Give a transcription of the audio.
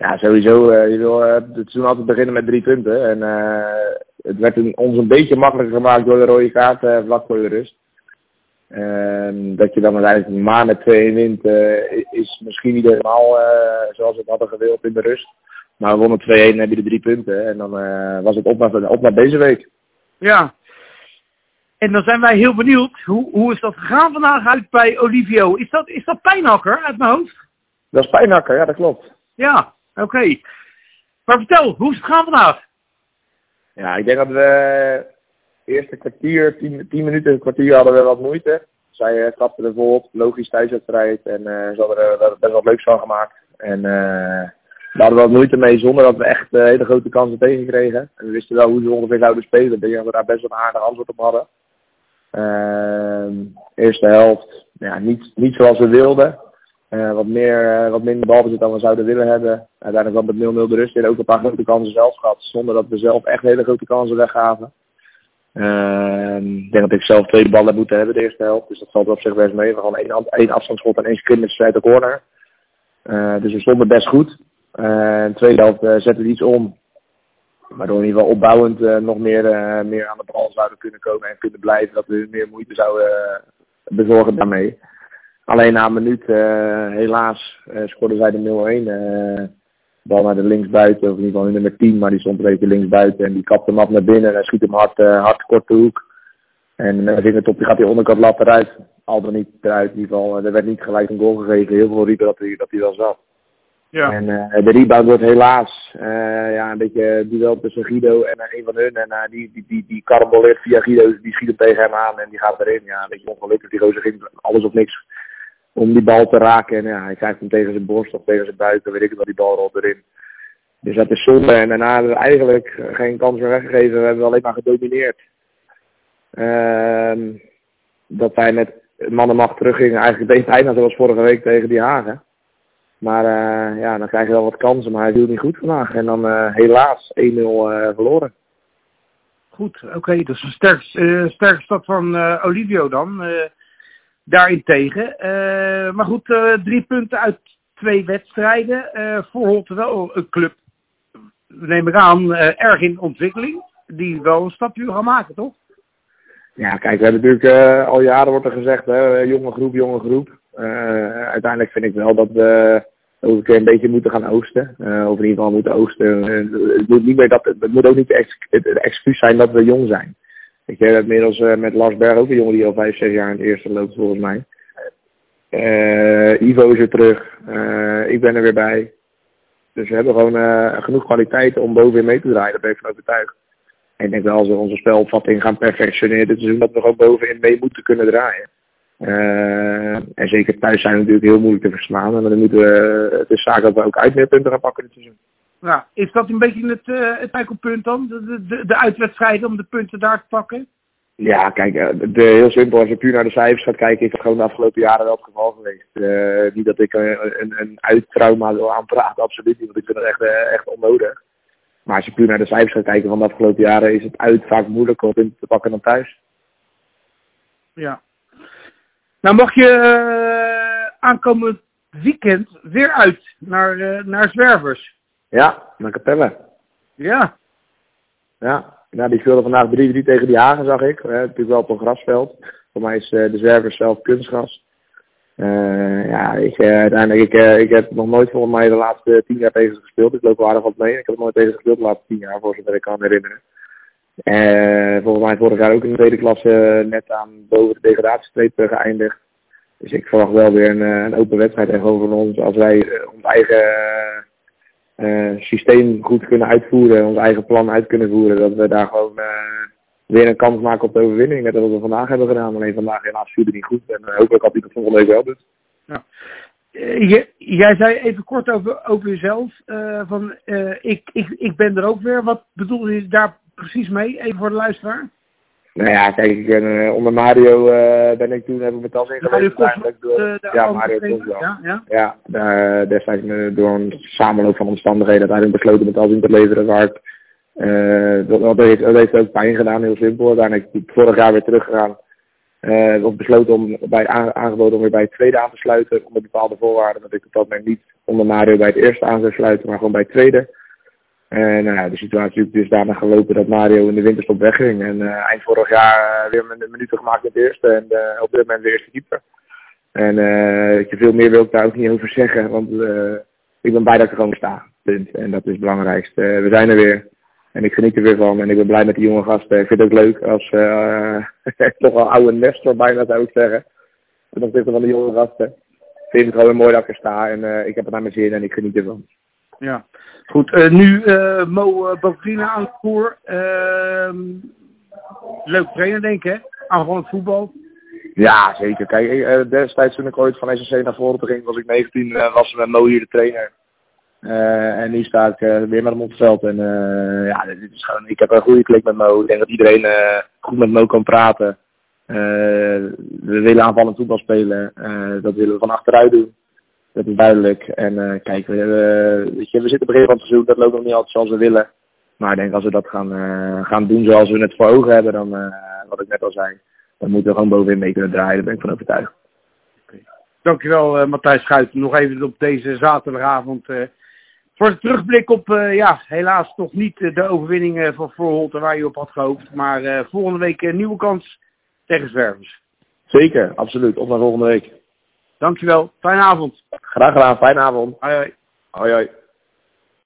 Ja, sowieso. Je wil het seizoen altijd beginnen met 3 punten. En het werd ons een beetje makkelijker gemaakt door de rode kaart vlak voor de rust. Dat je dan uiteindelijk maar met 2-1 wint is misschien niet helemaal zoals we het hadden gewild in de rust. Maar we wonnen 2-1 en heb je de 3 punten. En dan was het op naar deze week. Ja. En dan zijn wij heel benieuwd. Hoe is dat gegaan vandaag uit bij Olivio? Is dat Pijnakker uit mijn hoofd? Dat is Pijnakker, ja, dat klopt. Ja, oké. Maar vertel, hoe is het gegaan vandaag? Ja, ik denk dat we eerste kwartier, 10 minuten, een kwartier hadden we wat moeite. Zij stapten er volop, logisch thuiswedstrijd. En ze hadden er best wat leuks van gemaakt. En daar hadden we wat moeite mee zonder dat we echt hele grote kansen tegenkregen. En we wisten wel hoe ze ongeveer zouden spelen. Ik denk dat we daar best wel een aardig antwoord op hadden. Eerste helft, ja, niet zoals we wilden. Wat minder balbezit dan we zouden willen hebben. Uiteindelijk wel met 0-0 de rust in. Ook een paar grote kansen zelf gehad. Zonder dat we zelf echt hele grote kansen weggaven. Ik denk dat ik zelf 2 ballen heb moeten hebben de eerste helft. Dus dat valt op zich best mee. We hadden 1 afstandsschot en 1 scrimmage uit de corner. Dus we stonden best goed. De tweede helft zetten we iets om. Waardoor we in ieder geval opbouwend nog meer aan de bal zouden kunnen komen en kunnen blijven. Dat we meer moeite zouden bezorgen daarmee. Alleen na een minuut, helaas, scoorden zij de 0-1. Bal naar de linksbuiten, of in ieder geval nummer 10, maar die stond een beetje linksbuiten. En die kapt hem af naar binnen en schiet hem hard kort de hoek. En met de vingertop gaat die onderkant lat eruit. Al dan niet eruit, in ieder geval. Er werd niet gelijk een goal gegeven. Heel veel riepen dat hij wel zat. Ja. En de rebound wordt helaas een beetje duel tussen Guido en een van hun. En die karamboleert via Guido, die schiet hem tegen hem aan en die gaat erin. Ja, een beetje ongelukkig. Die gozer ging alles of niks om die bal te raken. En ja, hij krijgt hem tegen zijn borst of tegen zijn buik. Dan weet ik het wel, die bal rolt erin. Dus dat is zonde. En daarna hebben we eigenlijk geen kans meer weggegeven. We hebben alleen maar gedomineerd. Dat wij met man en macht teruggingen. Eigenlijk het bijna zoals vorige week tegen die Hagen. Maar dan krijg je wel wat kansen. Maar hij viel niet goed vandaag. En dan helaas 1-0 verloren. Goed, oké. Dus een sterke stad van Olivio dan. Daarentegen. Maar goed, 3 punten uit 2 wedstrijden. Voor Holte wel een club, neem ik aan, erg in ontwikkeling. Die wel een stapje gaan maken, toch? Ja, kijk, we hebben natuurlijk al jaren wordt er gezegd, jonge groep. Uiteindelijk vind ik wel dat we ook een keer een beetje moeten gaan oosten. Of in ieder geval moeten oosten. Het moet ook niet het excuus zijn dat we jong zijn. Ik heb inmiddels met Lars Berg ook een jongen die al 5, 6 jaar in het eerste loopt volgens mij. Ivo is er terug. Ik ben er weer bij. Dus we hebben gewoon genoeg kwaliteit om bovenin mee te draaien. Daar ben ik van overtuigd. En ik denk wel als we onze spelopvatting gaan perfectioneren dit seizoen dat we gewoon bovenin mee moeten kunnen draaien. En zeker thuis zijn we natuurlijk heel moeilijk te verslaan. En dan moeten het is zaak dat we ook uit meer punten gaan pakken dit seizoen. Ja, is dat een beetje het pijnpunt dan? De uitwedstrijden om de punten daar te pakken? Ja, kijk, heel simpel. Als je puur naar de cijfers gaat kijken, is het gewoon de afgelopen jaren wel het geval geweest. Niet dat ik een uittrauma wil aanpraten, absoluut niet. Want ik vind dat echt onnodig. Maar als je puur naar de cijfers gaat kijken van de afgelopen jaren, is het uit vaak moeilijker om punten te pakken dan thuis. Ja. Nou mag je aankomend weekend weer uit naar Zwervers. Ja, naar Capelle. Ja. Ja, die speelde vandaag 3-3 tegen die Hagen, zag ik. Natuurlijk wel op een grasveld. Voor mij is de Zwervers zelf kunstgras. Ik heb nog nooit volgens mij de laatste 10 jaar tegen ze gespeeld. Ik loop wel aardig wat mee. Ik heb nooit tegen ze gespeeld de laatste 10 jaar, voor zover ik kan herinneren. Volgens mij vorig jaar ook in de tweede klasse net aan boven de degradatiestreep geëindigd. Dus ik verwacht wel weer een open wedstrijd en gewoon van ons. Als wij ons eigen systeem goed kunnen uitvoeren, ons eigen plan uit kunnen voeren, dat we daar gewoon weer een kans maken op de overwinning. Net als we vandaag hebben gedaan. Alleen vandaag helaas viel het niet goed. En hopelijk had hij dat volgende week wel doet. Ja. Jij zei even kort over jezelf. Ik ben er ook weer. Wat bedoel je daar precies mee? Even voor de luisteraar. Nou ja, kijk, ik ben, onder Mario heb ik mijn tas ingeleverd. Mario Kost. Ja, destijds door een samenloop van omstandigheden uiteindelijk besloten mijn tas in te leveren. Dat heeft ook pijn gedaan, heel simpel. Uiteindelijk vorig jaar weer teruggegaan. Of besloten aangeboden om weer bij het tweede aan te sluiten onder bepaalde voorwaarden. Dat ik op dat moment niet onder Mario bij het eerste aan zou sluiten, maar gewoon bij het tweede. En de situatie is dus daarna gelopen dat Mario in de winterstop wegging. En eind vorig jaar weer een minuten gemaakt in het eerste en op dit moment weer eerste keeper. En veel meer wil ik daar ook niet over zeggen, want ik ben blij dat ik er gewoon sta. Punt. En dat is het belangrijkste. We zijn er weer. En ik geniet er weer van. En ik ben blij met die jonge gasten. Ik vind het ook leuk als toch wel oude Nestor bijna zou ik zeggen. Ten opzichte van de jonge gasten. Ik vind het gewoon mooi dat ik er sta. En ik heb het naar mijn zin en ik geniet ervan. Ja, goed. Nu Mo Bokvina aan het voer. Leuk trainer denk ik hè? Aanvallend voetbal. Ja, zeker. Kijk, destijds toen ik ooit van SSC naar voren ging, was ik 19, was met Mo hier de trainer. En nu sta ik weer met hem op het veld. En dit is gewoon, ik heb een goede klik met Mo. Ik denk dat iedereen goed met Mo kan praten. We willen aanvallend voetbal spelen. Dat willen we van achteruit doen. Dat is duidelijk. En kijk, we zitten begin van het seizoen. Dat loopt nog niet altijd zoals we willen. Maar ik denk als we dat gaan doen zoals we het voor ogen hebben, dan wat ik net al zei, dan moeten we gewoon bovenin mee kunnen draaien. Daar ben ik van overtuigd. Dankjewel Matthijs Schuit. Nog even op deze zaterdagavond. Voor de terugblik op, helaas toch niet de overwinning van Voorholte waar je op had gehoopt. Maar volgende week een nieuwe kans tegen Zwervers. Zeker, absoluut. Op naar volgende week. Dankjewel. Fijne avond. Graag gedaan. Fijne avond. Hoi hoi. Hoi hoi.